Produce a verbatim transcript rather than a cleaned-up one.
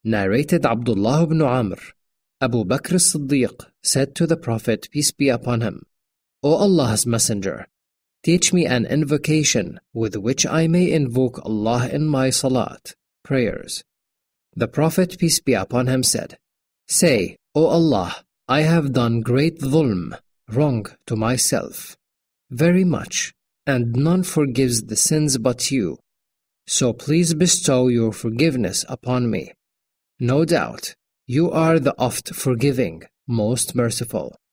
Narrated Abdullah ibn Amr, Abu Bakr as-Siddiq said to the Prophet, peace be upon him, O Allah's Messenger, teach me an invocation with which I may invoke Allah in my salat, prayers. The Prophet, peace be upon him, said, Say, O Allah, I have done great dhulm, wrong to myself, very much, and none forgives the sins but you. So please bestow your forgiveness upon me. No doubt, you are the oft forgiving, most merciful.